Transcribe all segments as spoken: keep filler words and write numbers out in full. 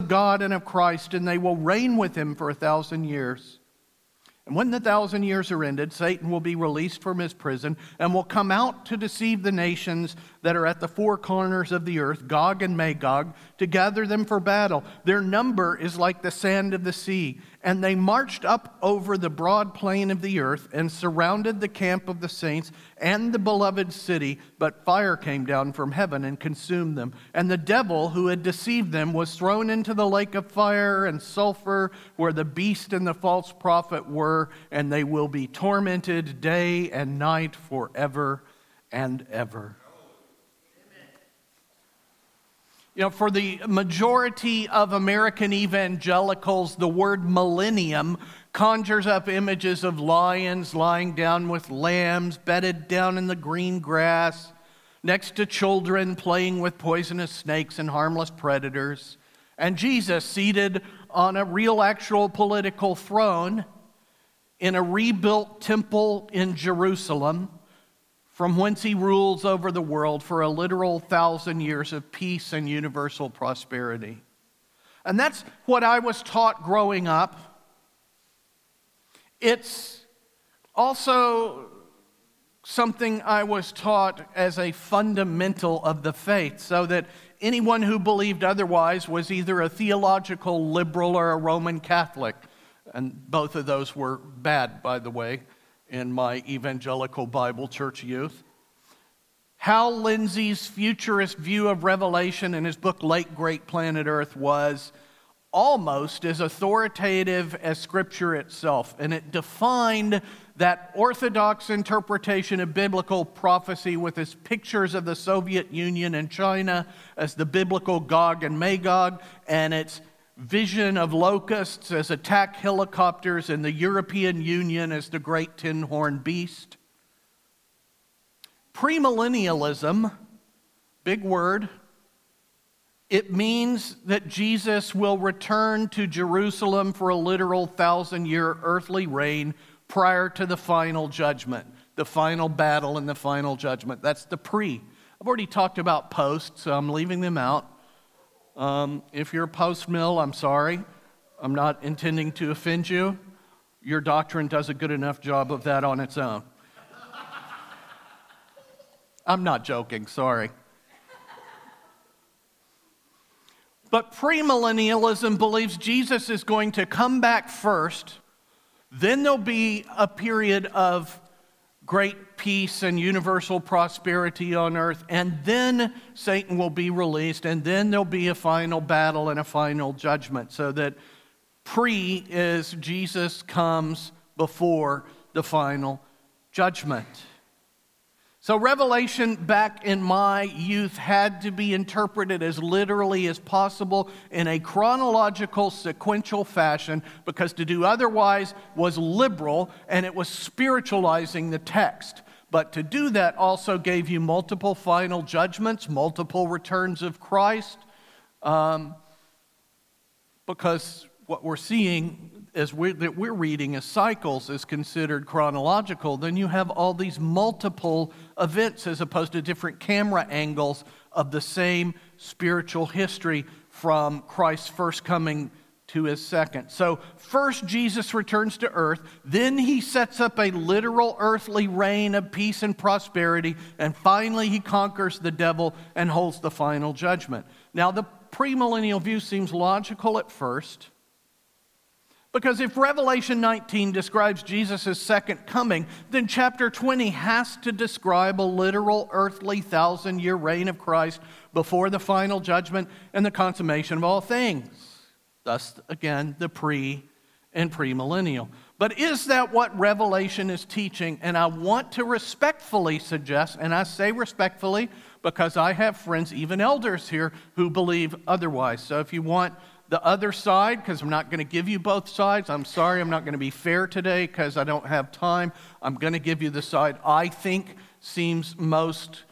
God and of Christ, and they will reign with him for a thousand years. And when the thousand years are ended, Satan will be released from his prison and will come out to deceive the nations that are at the four corners of the earth, Gog and Magog, to gather them for battle. Their number is like the sand of the sea. And they marched up over the broad plain of the earth and surrounded the camp of the saints and the beloved city, but fire came down from heaven and consumed them. And the devil who had deceived them was thrown into the lake of fire and sulfur, where the beast and the false prophet were, and they will be tormented day and night forever and ever. You know, for the majority of American evangelicals, the word millennium conjures up images of lions lying down with lambs, bedded down in the green grass, next to children playing with poisonous snakes and harmless predators, and Jesus seated on a real, actual political throne in a rebuilt temple in Jerusalem, from whence he rules over the world for a literal thousand years of peace and universal prosperity. And that's what I was taught growing up. It's also something I was taught as a fundamental of the faith, so that anyone who believed otherwise was either a theological liberal or a Roman Catholic. And both of those were bad, by the way, in my evangelical Bible church youth. Hal Lindsey's futurist view of Revelation in his book Late Great Planet Earth was almost as authoritative as Scripture itself, and it defined that orthodox interpretation of biblical prophecy with its pictures of the Soviet Union and China as the biblical Gog and Magog, and its vision of locusts as attack helicopters and the European Union as the great tin-horn beast. Premillennialism, big word, it means that Jesus will return to Jerusalem for a literal thousand-year earthly reign prior to the final judgment, the final battle and the final judgment. That's the pre. I've already talked about post, so I'm leaving them out. Um, if you're post-mill, I'm sorry. I'm not intending to offend you. Your doctrine does a good enough job of that on its own. I'm not joking, sorry. But premillennialism believes Jesus is going to come back first, then there'll be a period of great peace and universal prosperity on earth, and then Satan will be released, and then there'll be a final battle and a final judgment. So that pre is Jesus comes before the final judgment. So Revelation back in my youth had to be interpreted as literally as possible in a chronological, sequential fashion, because to do otherwise was liberal and it was spiritualizing the text. But to do that also gave you multiple final judgments, multiple returns of Christ, um, because what we're seeing as we, that we're reading as cycles is considered chronological. Then you have all these multiple events as opposed to different camera angles of the same spiritual history from Christ's first coming to his second. So first Jesus returns to earth, then he sets up a literal earthly reign of peace and prosperity, and finally he conquers the devil and holds the final judgment. Now the premillennial view seems logical at first, because if Revelation nineteen describes Jesus' second coming, then chapter twenty has to describe a literal earthly thousand-year reign of Christ before the final judgment and the consummation of all things. Thus, again, the pre and premillennial. But is that what Revelation is teaching? And I want to respectfully suggest, and I say respectfully because I have friends, even elders here, who believe otherwise. So if you want the other side, because I'm not going to give you both sides. I'm sorry, I'm not going to be fair today because I don't have time. I'm going to give you the side I think seems most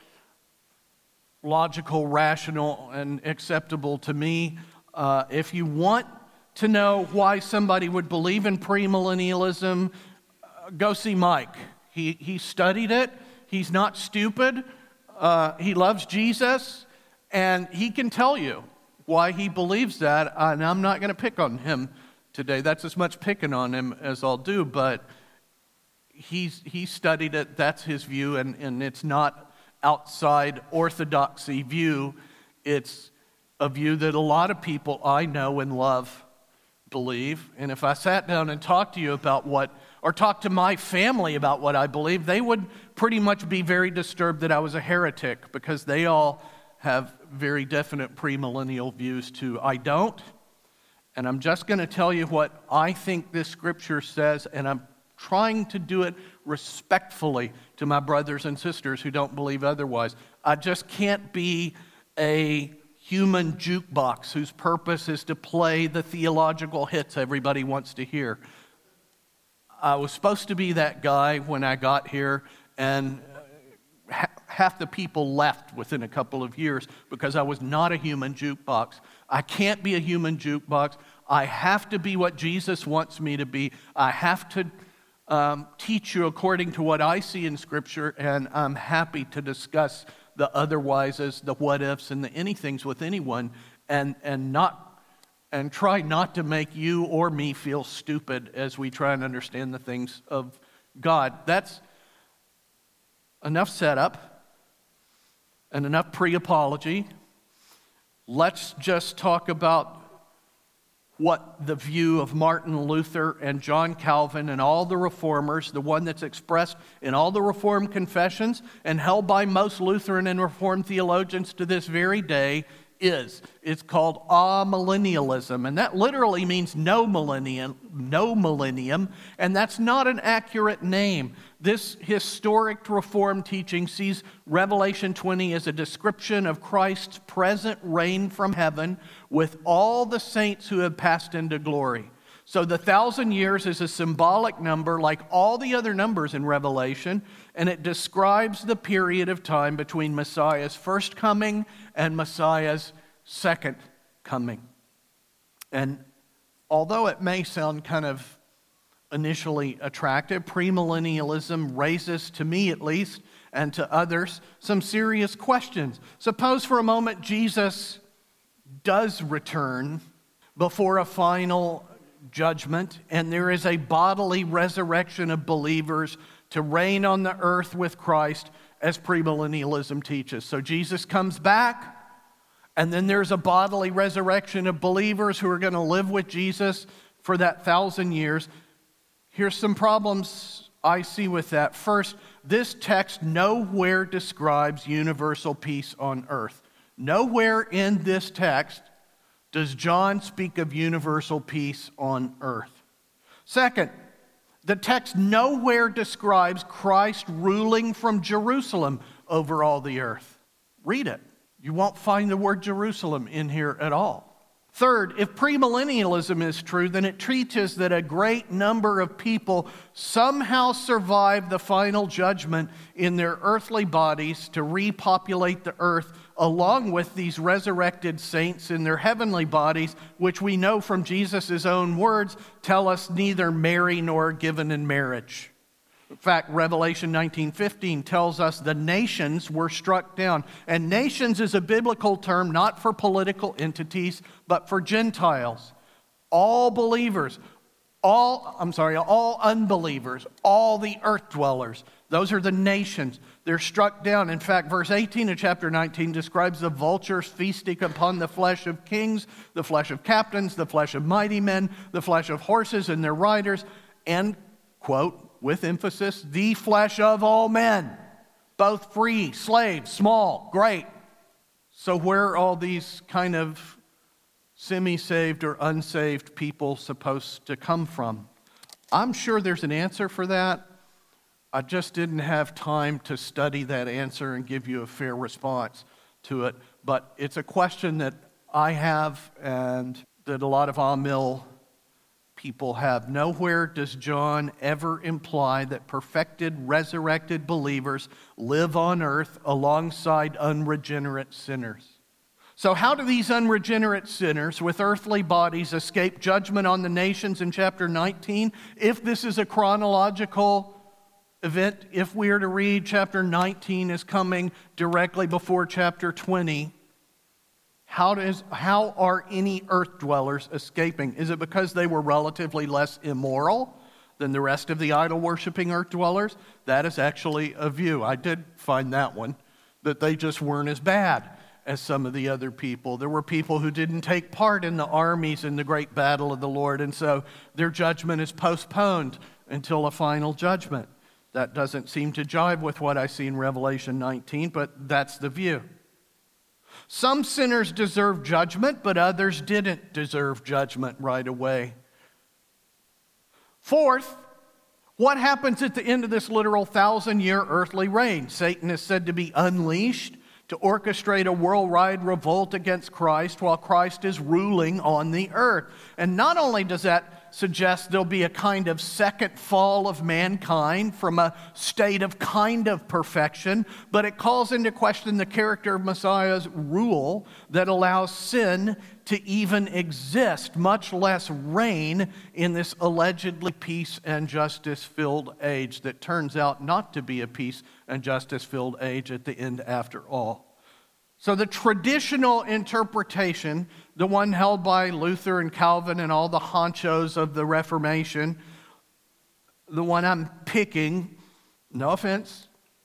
logical, rational, and acceptable to me. Uh, if you want to know why somebody would believe in premillennialism, uh, go see Mike. He, he studied it. He's not stupid. Uh, he loves Jesus, and he can tell you. why he believes that, and I'm not going to pick on him today. That's as much picking on him as I'll do, but he's he studied it. That's his view, and, and it's not outside orthodoxy view. It's a view that a lot of people I know and love believe. And if I sat down and talked to you about what, or talked to my family about what I believe, they would pretty much be very disturbed that I was a heretic, because they all have very definite premillennial views too. I don't, and I'm just going to tell you what I think this scripture says, and I'm trying to do it respectfully to my brothers and sisters who don't believe otherwise. I just can't be a human jukebox whose purpose is to play the theological hits everybody wants to hear. I was supposed to be that guy when I got here, and half the people left within a couple of years because I was not a human jukebox. I can't be a human jukebox. I have to be what Jesus wants me to be. I have to um, teach you according to what I see in Scripture, and I'm happy to discuss the otherwises, the what-ifs, and the anythings with anyone, and and not and try not to make you or me feel stupid as we try and understand the things of God. That's enough setup and enough pre-apology. Let's just talk about what the view of Martin Luther and John Calvin and all the reformers, the one that's expressed in all the Reformed confessions and held by most Lutheran and Reformed theologians to this very day, is. It's called amillennialism, and that literally means no millennium, no millennium, and that's not an accurate name. This historic Reformed teaching sees Revelation twenty as a description of Christ's present reign from heaven with all the saints who have passed into glory. So the thousand years is a symbolic number like all the other numbers in Revelation, and it describes the period of time between Messiah's first coming and Messiah's second coming. And although it may sound kind of initially attractive, premillennialism raises, to me at least, and to others, some serious questions. Suppose for a moment Jesus does return before a final judgment, and there is a bodily resurrection of believers to reign on the earth with Christ, as premillennialism teaches. So Jesus comes back, and then there's a bodily resurrection of believers who are going to live with Jesus for that thousand years. Here's some problems I see with that. First, this text nowhere describes universal peace on earth. Nowhere in this text does John speak of universal peace on earth. Second, the text nowhere describes Christ ruling from Jerusalem over all the earth. Read it. You won't find the word Jerusalem in here at all. Third, if premillennialism is true, then it teaches that a great number of people somehow survive the final judgment in their earthly bodies to repopulate the earth along with these resurrected saints in their heavenly bodies, which we know from Jesus' own words tell us neither marry nor are given in marriage. In fact, Revelation nineteen fifteen tells us the nations were struck down. And nations is a biblical term not for political entities, but for Gentiles. All believers, all, I'm sorry, all unbelievers, all the earth dwellers. Those are the nations. They're struck down. In fact, verse eighteen of chapter nineteen describes the vultures feasting upon the flesh of kings, the flesh of captains, the flesh of mighty men, the flesh of horses and their riders, and, quote, with emphasis, the flesh of all men, both free, slaves, small, great. So where are all these kind of semi-saved or unsaved people supposed to come from? I'm sure there's an answer for that. I just didn't have time to study that answer and give you a fair response to it. But it's a question that I have and that a lot of Amil people have. Nowhere does John ever imply that perfected, resurrected believers live on earth alongside unregenerate sinners. So how do these unregenerate sinners with earthly bodies escape judgment on the nations in chapter nineteen? If this is a chronological event, if we are to read chapter nineteen as coming directly before chapter twenty, How does how are any earth dwellers escaping? Is it because they were relatively less immoral than the rest of the idol-worshiping earth dwellers? That is actually a view. I did find that one, that they just weren't as bad as some of the other people. There were people who didn't take part in the armies in the great battle of the Lord, and so their judgment is postponed until a final judgment. That doesn't seem to jive with what I see in Revelation nineteen, but that's the view. Some sinners deserve judgment, but others didn't deserve judgment right away. Fourth, what happens at the end of this literal thousand-year earthly reign? Satan is said to be unleashed to orchestrate a worldwide revolt against Christ while Christ is ruling on the earth. And not only does that suggest there'll be a kind of second fall of mankind from a state of kind of perfection, but it calls into question the character of Messiah's rule that allows sin to even exist, much less reign in this allegedly peace and justice-filled age that turns out not to be a peace and justice-filled age at the end after all. So the traditional interpretation, the one held by Luther and Calvin and all the honchos of the Reformation, the one I'm picking, no offense,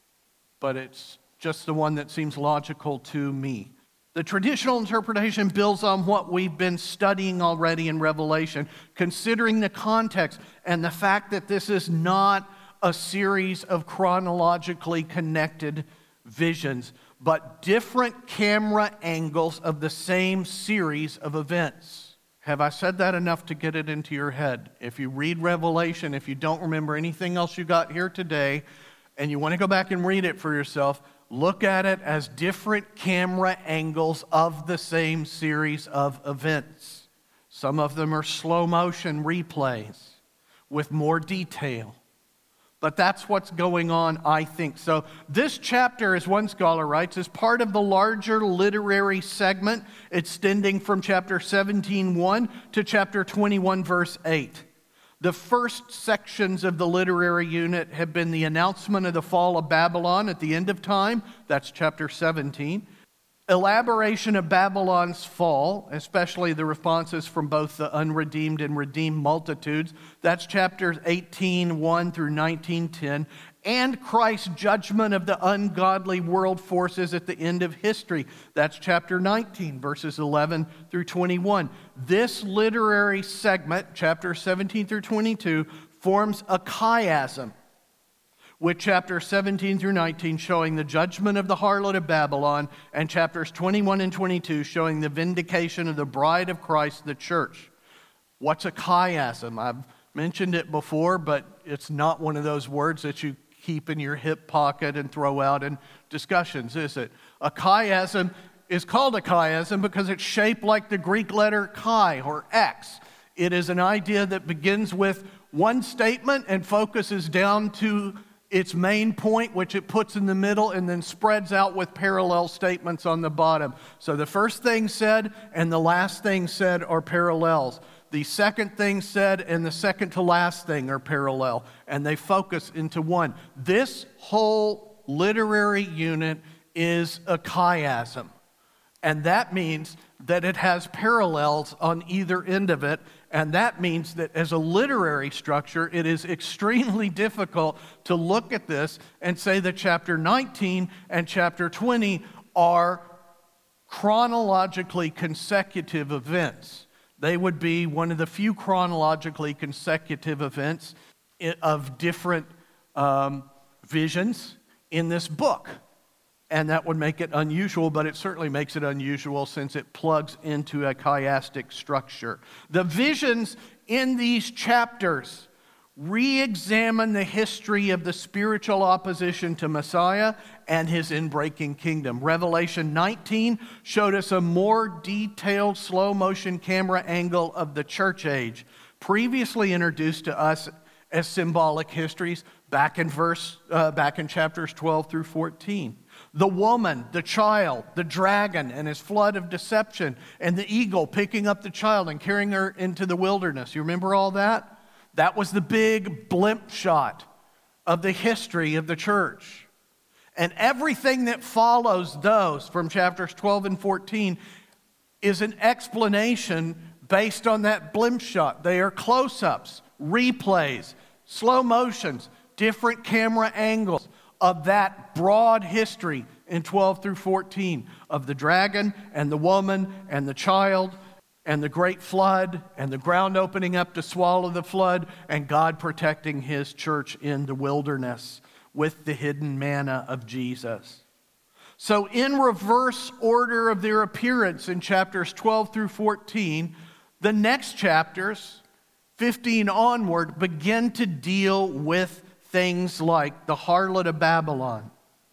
but it's just the one that seems logical to me. The traditional interpretation builds on what we've been studying already in Revelation, considering the context and the fact that this is not a series of chronologically connected visions, but different camera angles of the same series of events. Have I said that enough to get it into your head? If you read Revelation, if you don't remember anything else you got here today, and you want to go back and read it for yourself, look at it as different camera angles of the same series of events. Some of them are slow motion replays with more detail. But that's what's going on, I think. So this chapter, as one scholar writes, is part of the larger literary segment extending from chapter seventeen one to chapter twenty-one, verse eight. The first sections of the literary unit have been the announcement of the fall of Babylon at the end of time. That's chapter seventeen. Elaboration of Babylon's fall, especially the responses from both the unredeemed and redeemed multitudes. That's chapters eighteen one through nineteen ten. And Christ's judgment of the ungodly world forces at the end of history. That's chapter nineteen, verses eleven through twenty-one. This literary segment, chapters seventeen through twenty-two, forms a chiasm, with chapters seventeen through nineteen showing the judgment of the harlot of Babylon, and chapters twenty-one and twenty-two showing the vindication of the bride of Christ, the church. What's a chiasm? I've mentioned it before, but it's not one of those words that you keep in your hip pocket and throw out in discussions, is it? A chiasm is called a chiasm because it's shaped like the Greek letter chi, or X. It is an idea that begins with one statement and focuses down to its main point, which it puts in the middle, and then spreads out with parallel statements on the bottom. So the first thing said and the last thing said are parallels. The second thing said and the second to last thing are parallel, and they focus into one. This whole literary unit is a chiasm, and that means that it has parallels on either end of it, and that means that as a literary structure, it is extremely difficult to look at this and say that chapter nineteen and chapter twenty are chronologically consecutive events. They would be one of the few chronologically consecutive events of different um, visions in this book. And that would make it unusual, but it certainly makes it unusual since it plugs into a chiastic structure. The visions in these chapters re-examine the history of the spiritual opposition to Messiah and his inbreaking kingdom. Revelation nineteen showed us a more detailed slow-motion camera angle of the church age, previously introduced to us as symbolic histories back in verse, uh, back in chapters twelve through fourteen. The woman, the child, the dragon and his flood of deception, and the eagle picking up the child and carrying her into the wilderness. You remember all that? That was the big blimp shot of the history of the church. And everything that follows those from chapters twelve and fourteen is an explanation based on that blimp shot. They are close-ups, replays, slow motions, different camera angles of that broad history in twelve through fourteen of the dragon and the woman and the child and the great flood and the ground opening up to swallow the flood and God protecting his church in the wilderness with the hidden manna of Jesus. So in reverse order of their appearance in chapters twelve through fourteen, the next chapters, fifteen onward, begin to deal with things like the harlot of Babylon.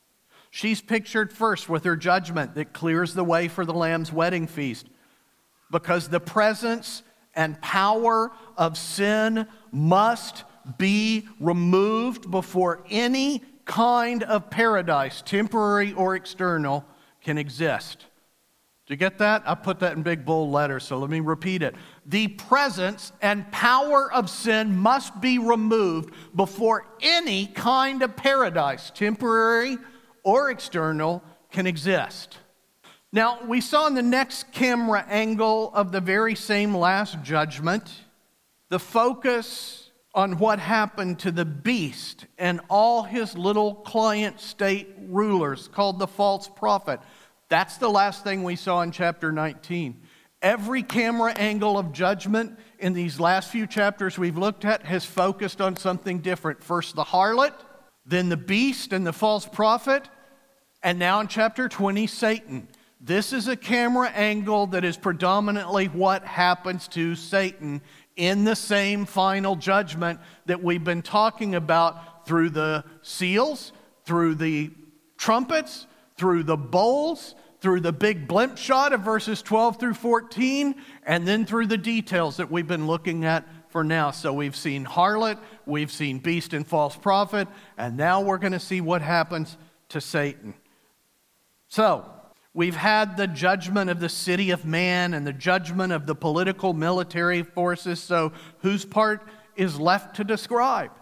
She's pictured first with her judgment that clears the way for the Lamb's wedding feast, because the presence and power of sin must be removed before any kind of paradise, temporary or external, can exist. Do you get that? I put that in big bold letters, so let me repeat it. The presence and power of sin must be removed before any kind of paradise, temporary or external, can exist. Now, we saw in the next camera angle of the very same last judgment, the focus on what happened to the beast and all his little client state rulers called the false prophet. That's the last thing we saw in chapter nineteen. Every camera angle of judgment in these last few chapters we've looked at has focused on something different. First the harlot, then the beast and the false prophet, and now in chapter twenty, Satan. This is a camera angle that is predominantly what happens to Satan in the same final judgment that we've been talking about through the seals, through the trumpets, through the bowls, through the big blimp shot of verses twelve through fourteen, and then through the details that we've been looking at for now. So we've seen harlot, we've seen beast and false prophet, and now we're going to see what happens to Satan. So, we've had the judgment of the city of man and the judgment of the political military forces. So whose part is left to describe?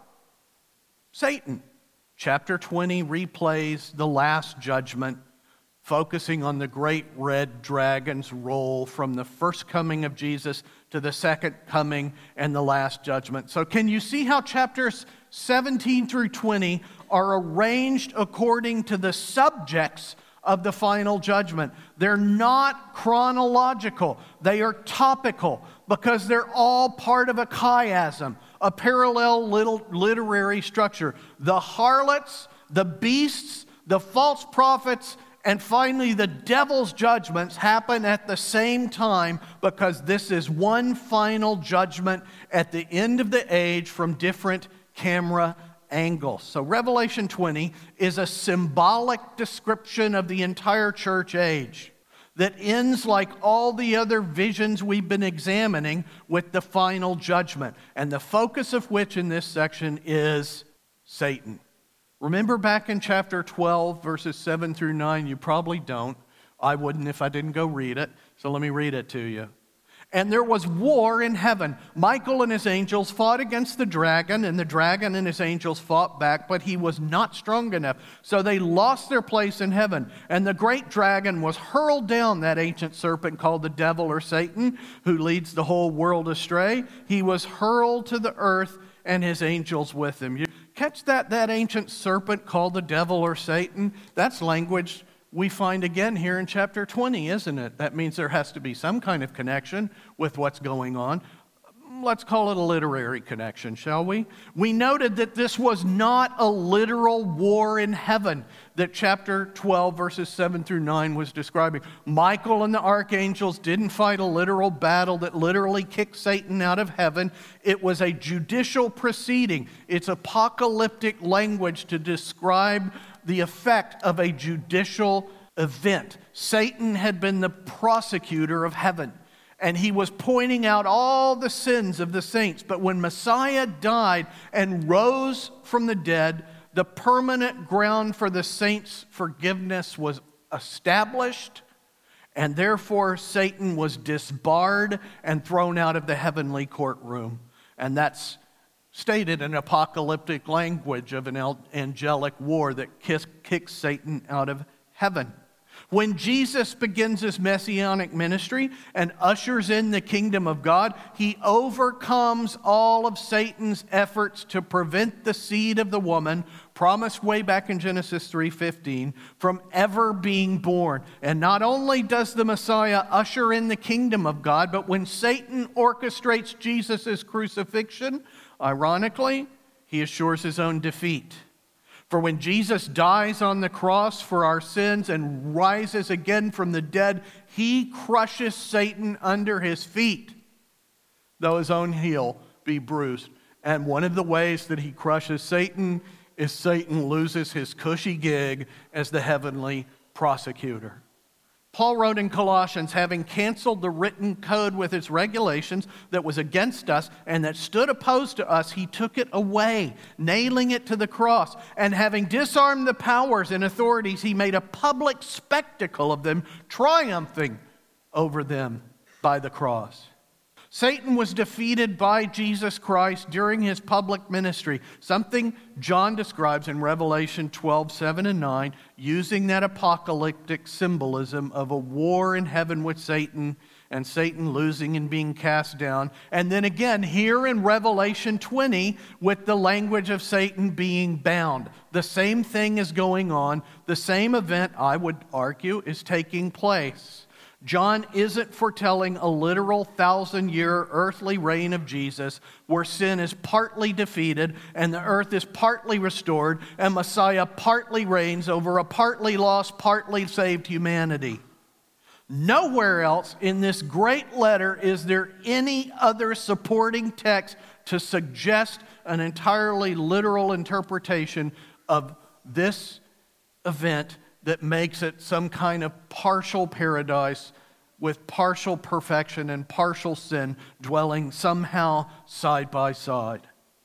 Satan. Chapter twenty replays the last judgment, focusing on the great red dragon's role from the first coming of Jesus to the second coming and the last judgment. So can you see how chapters seventeen through twenty are arranged according to the subjects of the final judgment? They're not chronological. They are topical because they're all part of a chiasm, a parallel little literary structure. The harlots, the beasts, the false prophets, and finally the devil's judgments happen at the same time because this is one final judgment at the end of the age from different camera angles. So Revelation twenty is a symbolic description of the entire church age that ends like all the other visions we've been examining with the final judgment, and the focus of which in this section is Satan. Remember back in chapter twelve, verses seven through nine? You probably don't. I wouldn't if I didn't go read it, so let me read it to you. And there was war in heaven. Michael and his angels fought against the dragon, and the dragon and his angels fought back, but he was not strong enough. So they lost their place in heaven. And the great dragon was hurled down, that ancient serpent called the devil or Satan, who leads the whole world astray. He was hurled to the earth, and his angels with him. You catch that, that ancient serpent called the devil or Satan? That's language we find again here in chapter twenty, isn't it? That means there has to be some kind of connection with what's going on. Let's call it a literary connection, shall we? We noted that this was not a literal war in heaven that chapter twelve, verses seven through nine was describing. Michael and the archangels didn't fight a literal battle that literally kicked Satan out of heaven. It was a judicial proceeding. It's apocalyptic language to describe the effect of a judicial event. Satan had been the prosecutor of heaven, and he was pointing out all the sins of the saints. But when Messiah died and rose from the dead, the permanent ground for the saints' forgiveness was established, and therefore Satan was disbarred and thrown out of the heavenly courtroom. And that's stated in apocalyptic language of an angelic war that kicks Satan out of heaven. When Jesus begins his messianic ministry and ushers in the kingdom of God, he overcomes all of Satan's efforts to prevent the seed of the woman, promised way back in Genesis three fifteen, from ever being born. And not only does the Messiah usher in the kingdom of God, but when Satan orchestrates Jesus' crucifixion, ironically, he assures his own defeat. For when Jesus dies on the cross for our sins and rises again from the dead, he crushes Satan under his feet, though his own heel be bruised. And one of the ways that he crushes Satan is Satan loses his cushy gig as the heavenly prosecutor. Paul wrote in Colossians, having canceled the written code with its regulations that was against us and that stood opposed to us, he took it away, nailing it to the cross. And having disarmed the powers and authorities, he made a public spectacle of them, triumphing over them by the cross. Satan was defeated by Jesus Christ during his public ministry, something John describes in Revelation twelve, seven and nine, using that apocalyptic symbolism of a war in heaven with Satan and Satan losing and being cast down. And then again here in Revelation twenty with the language of Satan being bound. The same thing is going on. The same event, I would argue, is taking place. John isn't foretelling a literal thousand-year earthly reign of Jesus where sin is partly defeated and the earth is partly restored and Messiah partly reigns over a partly lost, partly saved humanity. Nowhere else in this great letter is there any other supporting text to suggest an entirely literal interpretation of this event that makes it some kind of partial paradise with partial perfection and partial sin dwelling somehow side by side.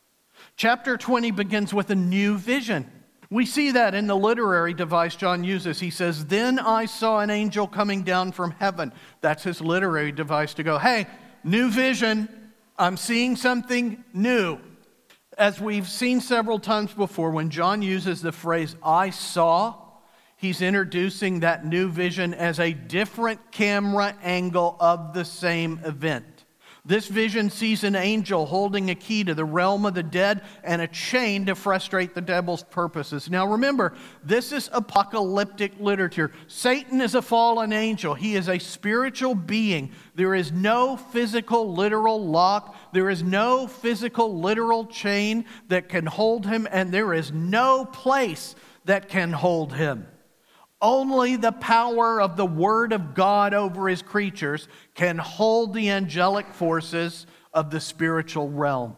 Chapter twenty begins with a new vision. We see that in the literary device John uses. He says, "Then I saw an angel coming down from heaven." That's his literary device to go, hey, new vision. I'm seeing something new. As we've seen several times before, when John uses the phrase, "I saw," he's introducing that new vision as a different camera angle of the same event. This vision sees an angel holding a key to the realm of the dead and a chain to frustrate the devil's purposes. Now remember, this is apocalyptic literature. Satan is a fallen angel. He is a spiritual being. There is no physical, literal lock. There is no physical, literal chain that can hold him, and there is no place that can hold him. Only the power of the Word of God over His creatures can hold the angelic forces of the spiritual realm.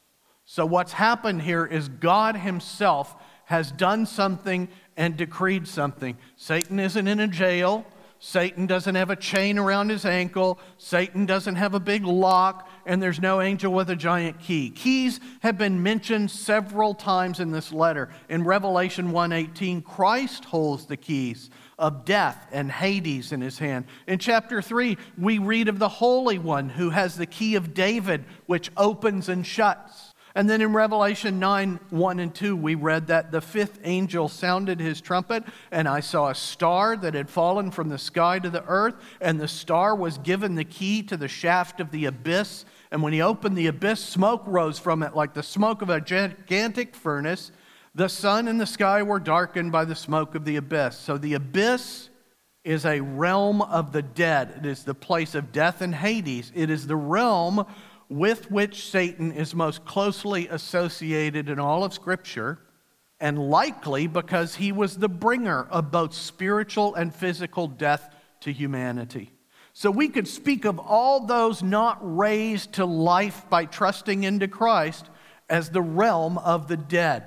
So what's happened here is God Himself has done something and decreed something. Satan isn't in a jail. Satan doesn't have a chain around his ankle. Satan doesn't have a big lock. And there's no angel with a giant key. Keys have been mentioned several times in this letter. In Revelation one eighteen, Christ holds the keys of death and Hades in His hand. In chapter three, we read of the Holy One who has the key of David, which opens and shuts. And then in Revelation nine, one and two, we read that the fifth angel sounded his trumpet, and I saw a star that had fallen from the sky to the earth, and the star was given the key to the shaft of the abyss. And when he opened the abyss, smoke rose from it like the smoke of a gigantic furnace. The sun and the sky were darkened by the smoke of the abyss. So the abyss is a realm of the dead. It is the place of death and Hades. It is the realm with which Satan is most closely associated in all of Scripture, and likely because he was the bringer of both spiritual and physical death to humanity. So we could speak of all those not raised to life by trusting into Christ as the realm of the dead.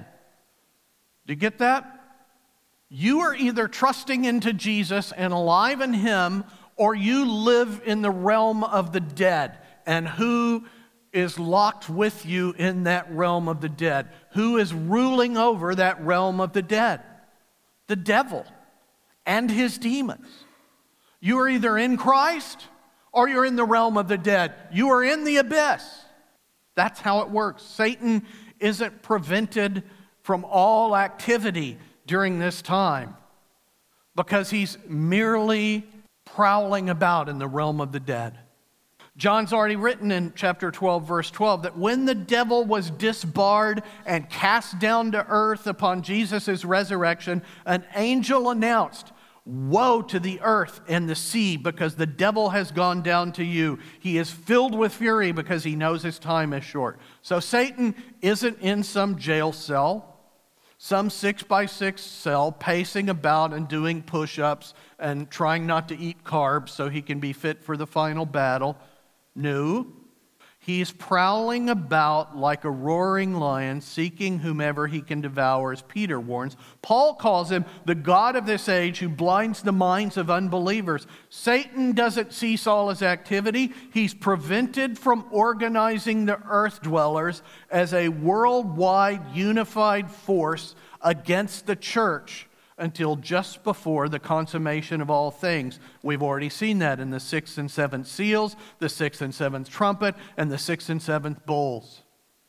Do you get that? You are either trusting into Jesus and alive in Him, or you live in the realm of the dead. And who is locked with you in that realm of the dead? Who is ruling over that realm of the dead? The devil and his demons. You are either in Christ or you're in the realm of the dead. You are in the abyss. That's how it works. Satan isn't prevented from all activity during this time. because he's merely prowling about in the realm of the dead. John's already written in chapter twelve, verse twelve, that when the devil was disbarred and cast down to earth upon Jesus' resurrection, an angel announced, "Woe to the earth and the sea, because the devil has gone down to you. He is filled with fury because he knows his time is short." So Satan isn't in some jail cell, some six by six cell, pacing about and doing push-ups and trying not to eat carbs so he can be fit for the final battle. No, he's prowling about like a roaring lion, seeking whomever he can devour, as Peter warns. Paul calls him the god of this age who blinds the minds of unbelievers. Satan doesn't cease all his activity. He's prevented from organizing the earth dwellers as a worldwide unified force against the church until just before the consummation of all things. We've already seen that in the sixth and seventh seals, the sixth and seventh trumpet, and the sixth and seventh bowls.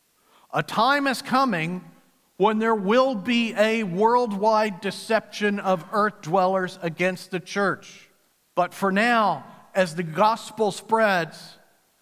A time is coming when there will be a worldwide deception of earth dwellers against the church. But for now, as the gospel spreads,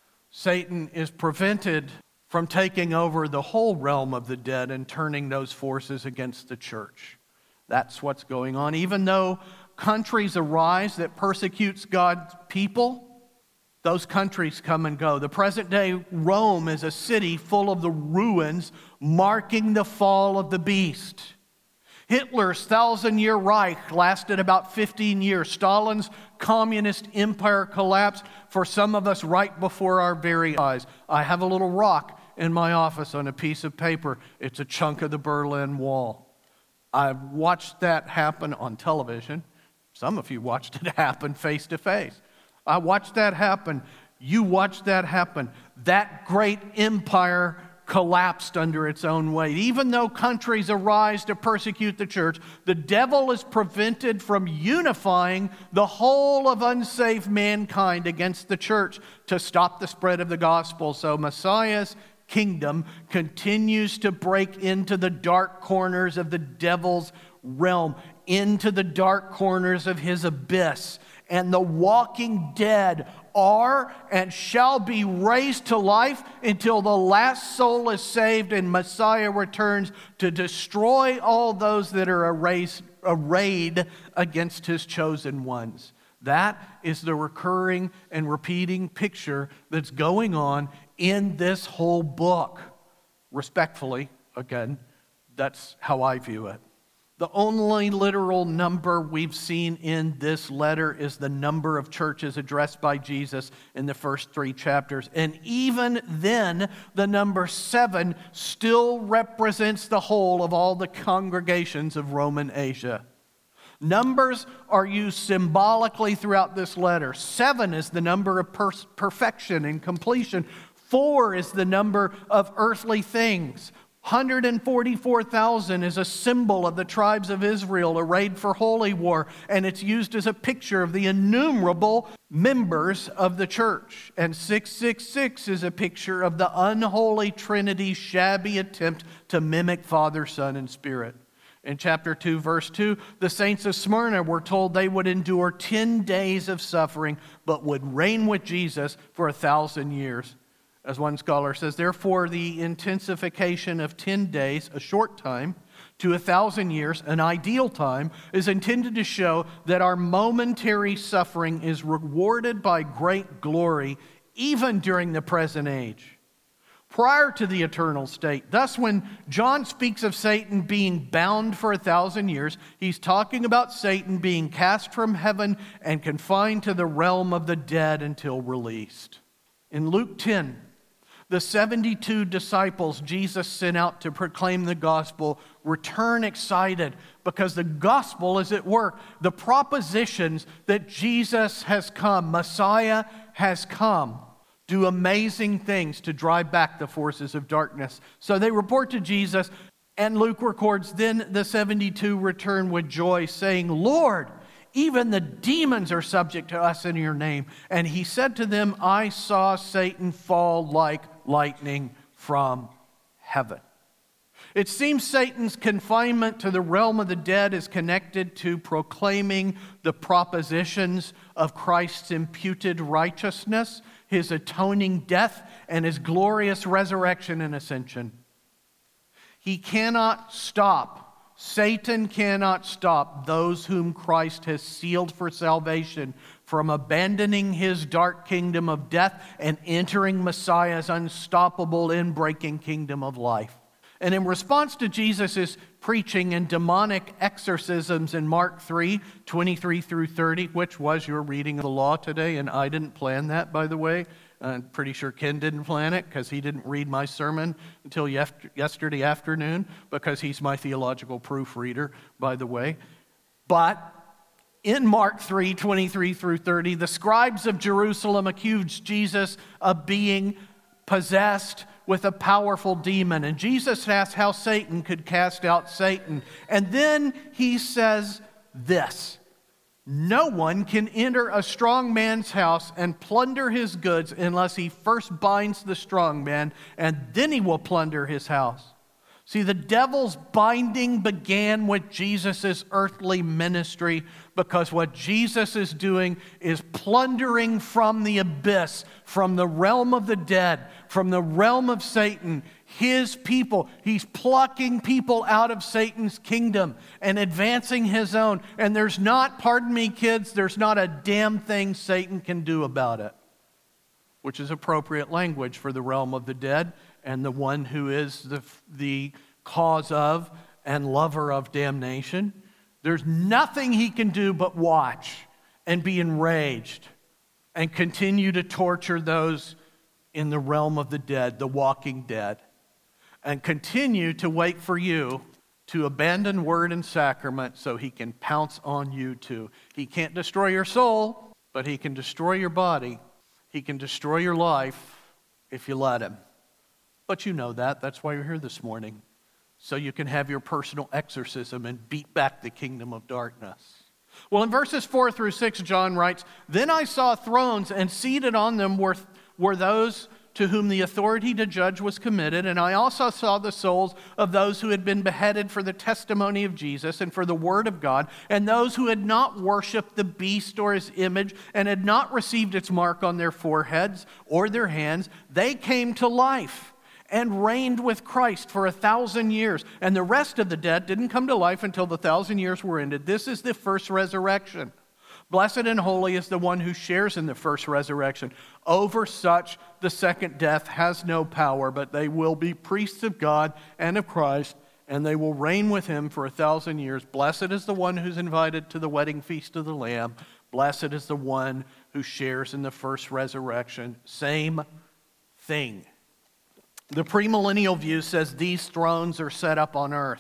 Satan is prevented from taking over the whole realm of the dead and turning those forces against the church. That's what's going on. Even though countries arise that persecutes God's people, those countries come and go. The present day Rome is a city full of the ruins marking the fall of the beast. Hitler's thousand-year Reich lasted about fifteen years. Stalin's communist empire collapsed for some of us right before our very eyes. I have a little rock in my office on a piece of paper. It's a chunk of the Berlin Wall. I've watched that happen on television. Some of you watched it happen face to face. I watched that happen. You watched that happen. That great empire collapsed under its own weight. Even though countries arise to persecute the church, the devil is prevented from unifying the whole of unsaved mankind against the church to stop the spread of the gospel. So Messiah's kingdom continues to break into the dark corners of the devil's realm, into the dark corners of his abyss. And the walking dead are and shall be raised to life until the last soul is saved and Messiah returns to destroy all those that are arrayed, arrayed against his chosen ones. That is the recurring and repeating picture that's going on in this whole book. Respectfully, again, that's how I view it. The only literal number we've seen in this letter is the number of churches addressed by Jesus in the first three chapters. And even then, the number seven still represents the whole of all the congregations of Roman Asia. Numbers are used symbolically throughout this letter. Seven is the number of per- perfection and completion. Four is the number of earthly things. one hundred forty-four thousand is a symbol of the tribes of Israel arrayed for holy war, and it's used as a picture of the innumerable members of the church. And six six six is a picture of the unholy Trinity's shabby attempt to mimic Father, Son, and Spirit. In chapter two, verse two, the saints of Smyrna were told they would endure ten days of suffering, but would reign with Jesus for a thousand years. As one scholar says, therefore the intensification of ten days, a short time, to a thousand years, an ideal time, is intended to show that our momentary suffering is rewarded by great glory even during the present age, prior to the eternal state. Thus, when John speaks of Satan being bound for a thousand years, he's talking about Satan being cast from heaven and confined to the realm of the dead until released. In Luke ten, the seventy-two disciples Jesus sent out to proclaim the gospel return excited because the gospel is at work. The propositions that Jesus has come, Messiah has come, do amazing things to drive back the forces of darkness. So they report to Jesus, and Luke records, then the seventy-two return with joy, saying, Lord, even the demons are subject to us in your name. And he said to them, I saw Satan fall like lightning from heaven. It seems Satan's confinement to the realm of the dead is connected to proclaiming the propositions of Christ's imputed righteousness, his atoning death, and his glorious resurrection and ascension. He cannot stop, Satan cannot stop those whom Christ has sealed for salvation from abandoning his dark kingdom of death and entering Messiah's unstoppable, in-breaking kingdom of life. And in response to Jesus' preaching and demonic exorcisms in Mark three, twenty-three through thirty, which was your reading of the law today, and I didn't plan that, by the way. I'm pretty sure Ken didn't plan it because he didn't read my sermon until yesterday afternoon because he's my theological proofreader, by the way. But in Mark three, twenty-three through thirty, the scribes of Jerusalem accused Jesus of being possessed with a powerful demon. And Jesus asked how Satan could cast out Satan. And then he says this: no one can enter a strong man's house and plunder his goods unless he first binds the strong man, and then he will plunder his house. See, the devil's binding began with Jesus' earthly ministry, because what Jesus is doing is plundering from the abyss, from the realm of the dead, from the realm of Satan, his people. He's plucking people out of Satan's kingdom and advancing his own. And there's not, pardon me kids, there's not a damn thing Satan can do about it, which is appropriate language for the realm of the dead and the one who is the, the cause of and lover of damnation. There's nothing he can do but watch and be enraged and continue to torture those in the realm of the dead, the walking dead, and continue to wait for you to abandon word and sacrament so he can pounce on you too. He can't destroy your soul, but he can destroy your body. He can destroy your life if you let him. But you know that. That's why you're here this morning. So you can have your personal exorcism and beat back the kingdom of darkness. Well, in verses four through six, John writes, "Then I saw thrones, and seated on them were, were those to whom the authority to judge was committed. And I also saw the souls of those who had been beheaded for the testimony of Jesus and for the word of God, and those who had not worshipped the beast or his image and had not received its mark on their foreheads or their hands. They came to life and reigned with Christ for a thousand years. And the rest of the dead didn't come to life until the thousand years were ended. This is the first resurrection. Blessed and holy is the one who shares in the first resurrection. Over such the second death has no power, but they will be priests of God and of Christ, and they will reign with him for a thousand years. Blessed is the one who's invited to the wedding feast of the Lamb. Blessed is the one who shares in the first resurrection." Same thing. The premillennial view says these thrones are set up on earth.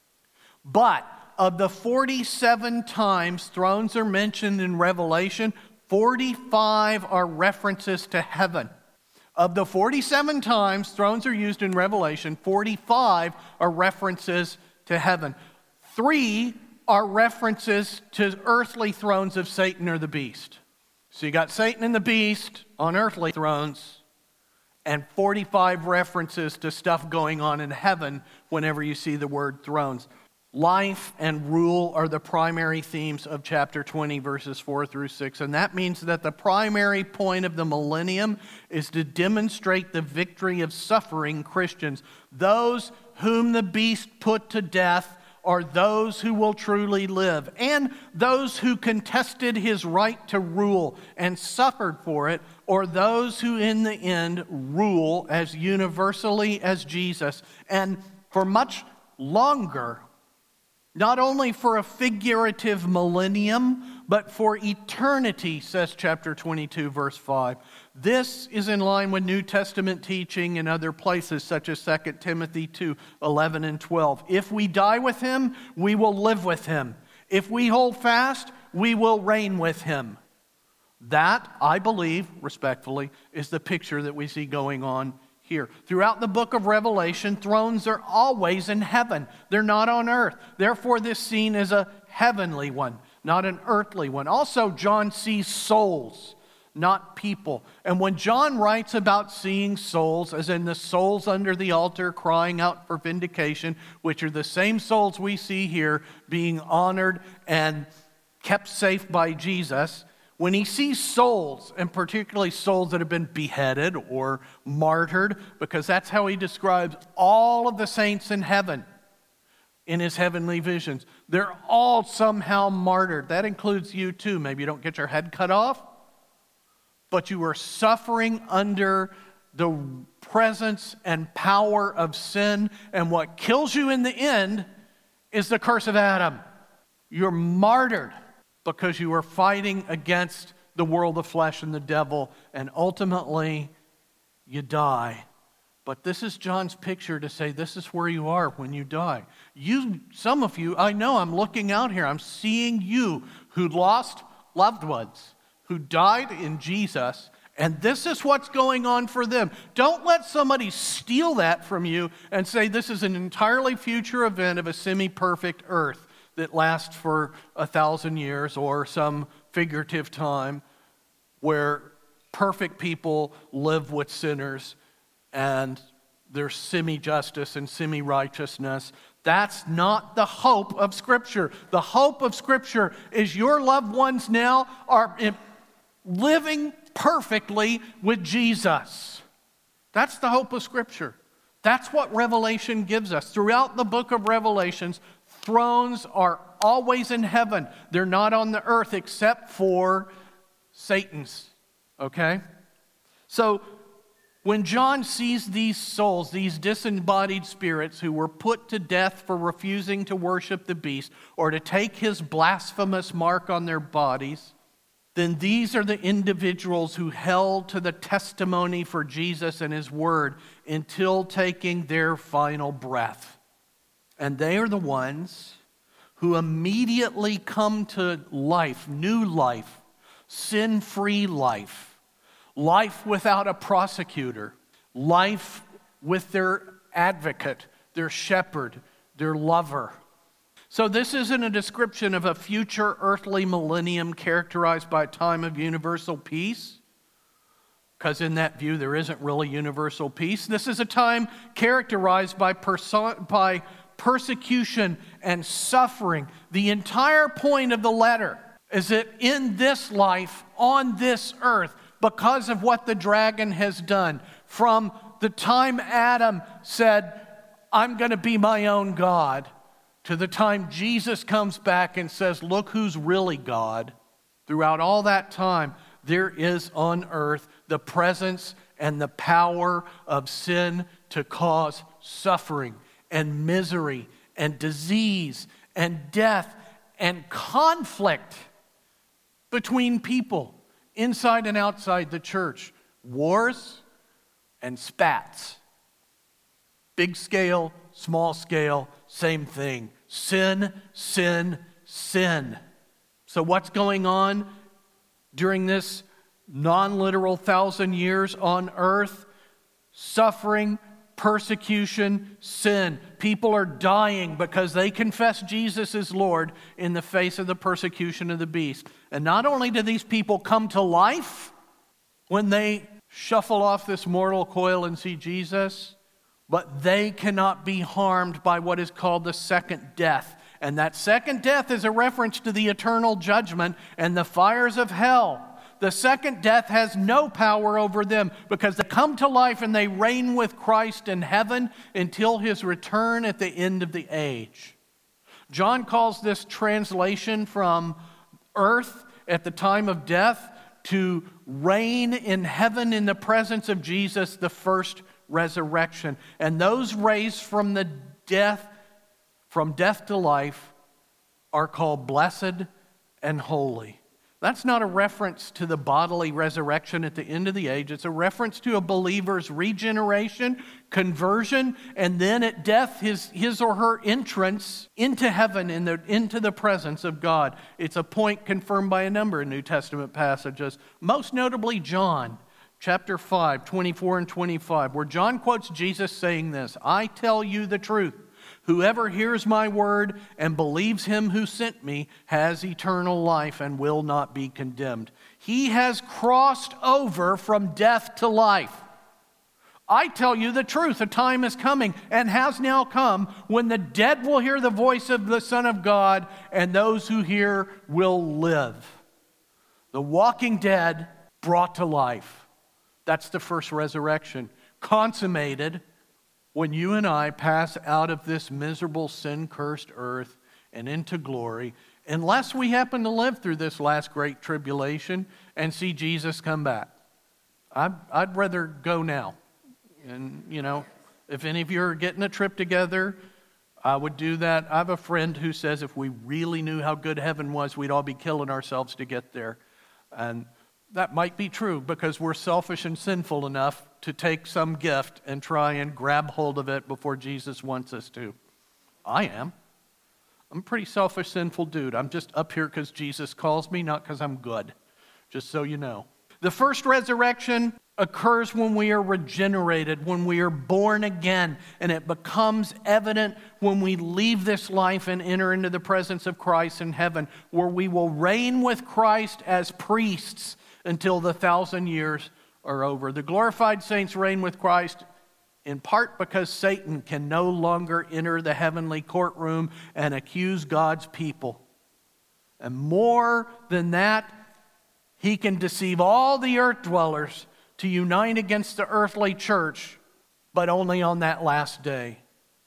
But of the forty-seven times thrones are mentioned in Revelation, forty-five are references to heaven. Of the forty-seven times thrones are used in Revelation, forty-five are references to heaven. Three are references to earthly thrones of Satan or the beast. So you got Satan and the beast on earthly thrones, and forty-five references to stuff going on in heaven whenever you see the word thrones. Life and rule are the primary themes of chapter twenty, verses four through six. And that means that the primary point of the millennium is to demonstrate the victory of suffering Christians. Those whom the beast put to death are those who will truly live. And those who contested his right to rule and suffered for it, or those who in the end rule as universally as Jesus, and for much longer, not only for a figurative millennium, but for eternity, says chapter twenty-two, verse five. This is in line with New Testament teaching in other places, such as Second Timothy two, eleven and twelve. If we die with him, we will live with him. If we hold fast, we will reign with him. That, I believe, respectfully, is the picture that we see going on here. Throughout the book of Revelation, thrones are always in heaven. They're not on earth. Therefore, this scene is a heavenly one, not an earthly one. Also, John sees souls. not people. And when John writes about seeing souls, as in the souls under the altar crying out for vindication, which are the same souls we see here being honored and kept safe by Jesus, when he sees souls, and particularly souls that have been beheaded or martyred, because that's how he describes all of the saints in heaven in his heavenly visions. They're all somehow martyred. That includes you too. Maybe you don't get your head cut off, but you are suffering under the presence and power of sin, and what kills you in the end is the curse of Adam. You're martyred because you are fighting against the world of flesh and the devil, and ultimately you die. But this is John's picture to say this is where you are when you die. You, some of you, I know I'm looking out here, I'm seeing you who lost loved ones, who died in Jesus, and this is what's going on for them. Don't let somebody steal that from you and say this is an entirely future event of a semi-perfect earth that lasts for a thousand years or some figurative time where perfect people live with sinners and there's semi-justice and semi-righteousness. That's not the hope of Scripture. The hope of Scripture is your loved ones now are living perfectly with Jesus. That's the hope of Scripture. That's what Revelation gives us. Throughout the book of Revelations, thrones are always in heaven. They're not on the earth except for Satan's. Okay? So, when John sees these souls, these disembodied spirits who were put to death for refusing to worship the beast or to take his blasphemous mark on their bodies, then these are the individuals who held to the testimony for Jesus and his word until taking their final breath. And they are the ones who immediately come to life, new life, sin-free life, life without a prosecutor, life with their advocate, their shepherd, their lover. So this isn't a description of a future earthly millennium characterized by a time of universal peace, because in that view there isn't really universal peace. This is a time characterized by, perso- by persecution and suffering. The entire point of the letter is that in this life, on this earth, because of what the dragon has done, from the time Adam said, I'm going to be my own God, to the time Jesus comes back and says, look who's really God, throughout all that time, there is on earth the presence and the power of sin to cause suffering and misery and disease and death and conflict between people inside and outside the church. Wars and spats. Big scale, small scale, same thing. Sin, sin, sin. So what's going on during this non-literal thousand years on earth? Suffering, persecution, sin. People are dying because they confess Jesus as Lord in the face of the persecution of the beast. And not only do these people come to life when they shuffle off this mortal coil and see Jesus, but they cannot be harmed by what is called the second death. And that second death is a reference to the eternal judgment and the fires of hell. The second death has no power over them because they come to life and they reign with Christ in heaven until his return at the end of the age. John calls this translation from earth at the time of death to reign in heaven in the presence of Jesus, the first resurrection. And those raised from the death, from death to life, are called blessed and holy. That's not a reference to the bodily resurrection at the end of the age. It's a reference to a believer's regeneration, conversion, and then at death, his, his or her entrance into heaven, in the, into the presence of God. It's a point confirmed by a number of New Testament passages, most notably John chapter five, twenty-four and twenty-five, where John quotes Jesus saying this, I tell you the truth. Whoever hears my word and believes him who sent me has eternal life and will not be condemned. He has crossed over from death to life. I tell you the truth, a time is coming and has now come when the dead will hear the voice of the Son of God, and those who hear will live. The walking dead brought to life. That's the first resurrection, consummated when you and I pass out of this miserable, sin-cursed earth and into glory, unless we happen to live through this last great tribulation and see Jesus come back. I'd, I'd rather go now. And, you know, if any of you are getting a trip together, I would do that. I have a friend who says if we really knew how good heaven was, we'd all be killing ourselves to get there. And that might be true because we're selfish and sinful enough to take some gift and try and grab hold of it before Jesus wants us to. I am. I'm a pretty selfish, sinful dude. I'm just up here because Jesus calls me, not because I'm good. Just so you know. The first resurrection occurs when we are regenerated, when we are born again, and it becomes evident when we leave this life and enter into the presence of Christ in heaven, where we will reign with Christ as priests until the thousand years are over. The glorified saints reign with Christ in part because Satan can no longer enter the heavenly courtroom and accuse God's people. And more than that, he can deceive all the earth dwellers to unite against the earthly church, but only on that last day.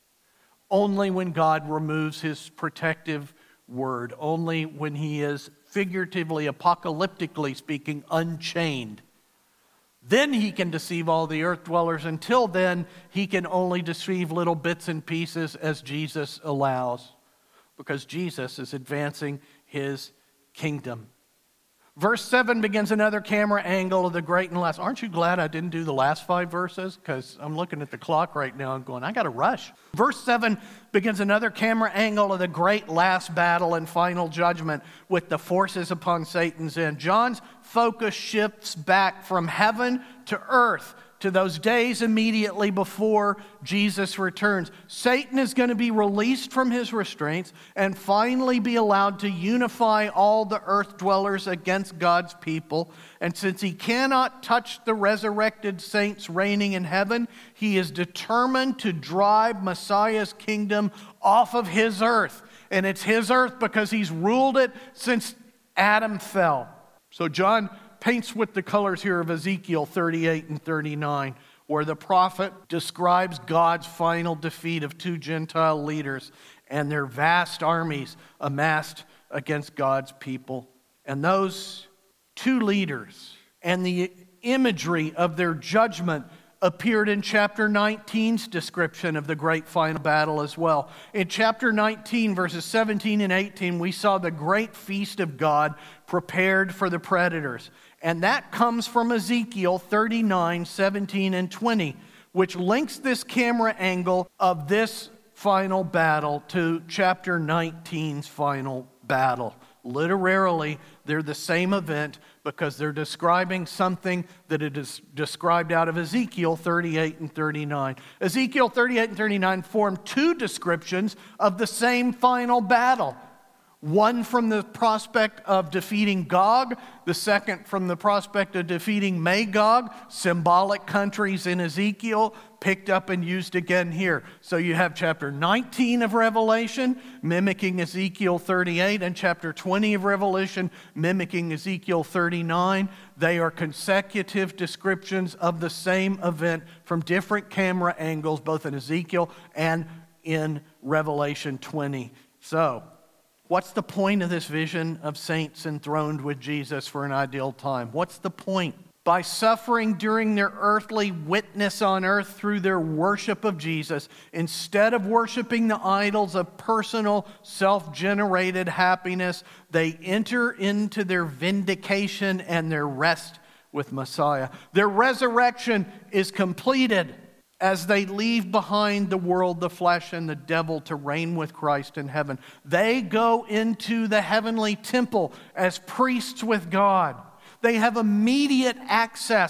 Only when God removes his protective word. Only when he is figuratively, apocalyptically speaking, unchained. Then he can deceive all the earth dwellers. Until then, he can only deceive little bits and pieces as Jesus allows, because Jesus is advancing his kingdom. Verse seven begins another camera angle of the great and last. Aren't you glad I didn't do the last five verses? Because I'm looking at the clock right now and going, I got to rush. Verse seven begins another camera angle of the great last battle and final judgment with the forces upon Satan's end. John's focus shifts back from heaven to earth, to those days immediately before Jesus returns. Satan is going to be released from his restraints and finally be allowed to unify all the earth dwellers against God's people. And since he cannot touch the resurrected saints reigning in heaven, he is determined to drive Messiah's kingdom off of his earth. And it's his earth because he's ruled it since Adam fell. So John paints with the colors here of Ezekiel thirty-eight and thirty-nine, where the prophet describes God's final defeat of two Gentile leaders and their vast armies amassed against God's people. And those two leaders and the imagery of their judgment appeared in chapter nineteen's description of the great final battle as well. In chapter nineteen, verses seventeen and eighteen, we saw the great feast of God prepared for the predators. And that comes from Ezekiel thirty-nine, seventeen, and twenty, which links this camera angle of this final battle to chapter nineteen's final battle. Literally, they're the same event because they're describing something that it is described out of Ezekiel thirty-eight and thirty-nine. Ezekiel thirty-eight and thirty-nine form two descriptions of the same final battle. One from the prospect of defeating Gog, the second from the prospect of defeating Magog, symbolic countries in Ezekiel, picked up and used again here. So you have chapter nineteen of Revelation, mimicking Ezekiel thirty-eight, and chapter twenty of Revelation, mimicking Ezekiel thirty-nine. They are consecutive descriptions of the same event from different camera angles, both in Ezekiel and in Revelation twenty. So, what's the point of this vision of saints enthroned with Jesus for an ideal time? What's the point? By suffering during their earthly witness on earth through their worship of Jesus, instead of worshiping the idols of personal, self-generated happiness, they enter into their vindication and their rest with Messiah. Their resurrection is completed as they leave behind the world, the flesh, and the devil to reign with Christ in heaven. They go into the heavenly temple as priests with God. They have immediate access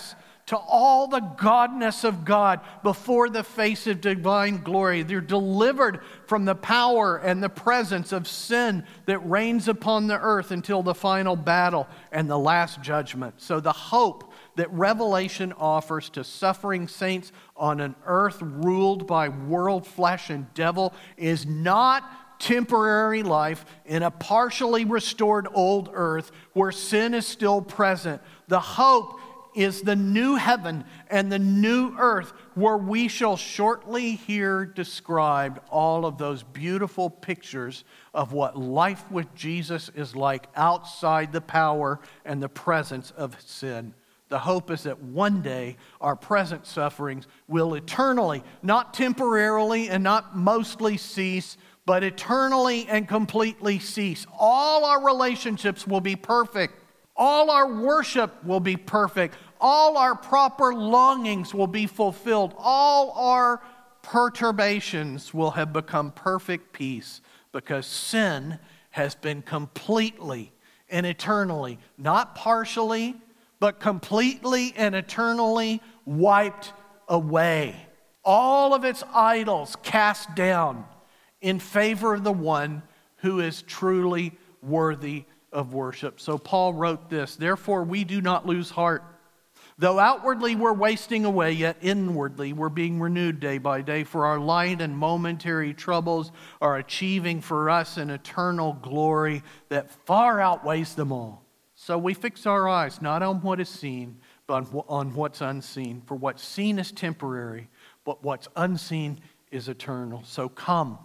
to all the godness of God before the face of divine glory. They're delivered from the power and the presence of sin that reigns upon the earth until the final battle and the last judgment. So the hope that Revelation offers to suffering saints on an earth ruled by world, flesh, and devil is not temporary life in a partially restored old earth where sin is still present. The hope is the new heaven and the new earth where we shall shortly hear described all of those beautiful pictures of what life with Jesus is like outside the power and the presence of sin. The hope is that one day our present sufferings will eternally, not temporarily and not mostly cease, but eternally and completely cease. All our relationships will be perfect. All our worship will be perfect. All our proper longings will be fulfilled. All our perturbations will have become perfect peace because sin has been completely and eternally, not partially, but completely and eternally wiped away. All of its idols cast down in favor of the one who is truly worthy of worship. So Paul wrote this, "Therefore we do not lose heart. Though outwardly we're wasting away, yet inwardly we're being renewed day by day, for our light and momentary troubles are achieving for us an eternal glory that far outweighs them all." So we fix our eyes not on what is seen, but on what's unseen. For what's seen is temporary, but what's unseen is eternal. So come,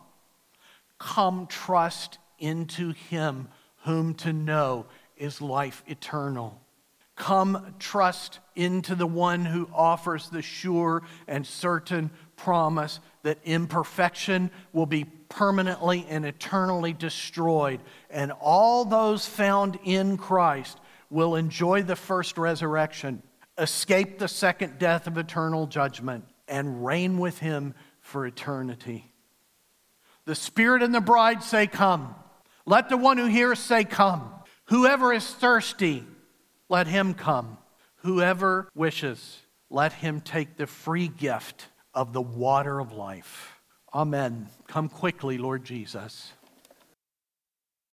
come trust into Him whom to know is life eternal. Come trust into the one who offers the sure and certain promise that imperfection will be permanently and eternally destroyed, and all those found in Christ will enjoy the first resurrection, escape the second death of eternal judgment, and reign with Him for eternity. The Spirit and the bride say, "Come." Let the one who hears say, "Come." Whoever is thirsty, let him come. Whoever wishes, let him take the free gift of the water of life. Amen. Come quickly, Lord Jesus.